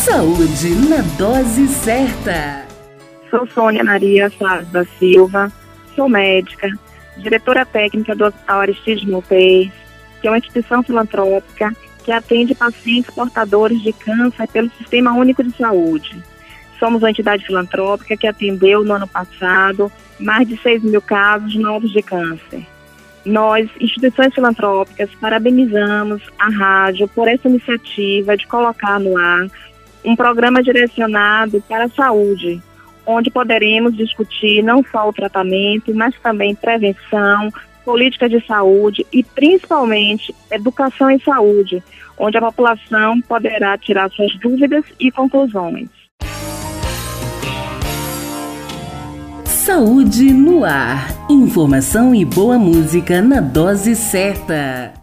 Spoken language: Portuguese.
Saúde na dose certa. Sou Sônia Maria Flávio da Silva, sou médica, diretora técnica do Hospital Aristides Montes, que é uma instituição filantrópica que atende pacientes portadores de câncer pelo Sistema Único de Saúde. Somos uma entidade filantrópica que atendeu no ano passado mais de 6 mil casos novos de câncer. Nós, instituições filantrópicas, parabenizamos a rádio por essa iniciativa de colocar no ar um programa direcionado para a saúde, onde poderemos discutir não só o tratamento, mas também prevenção, política de saúde e, principalmente, educação em saúde, onde a população poderá tirar suas dúvidas e conclusões. Saúde no ar. Informação e boa música na dose certa.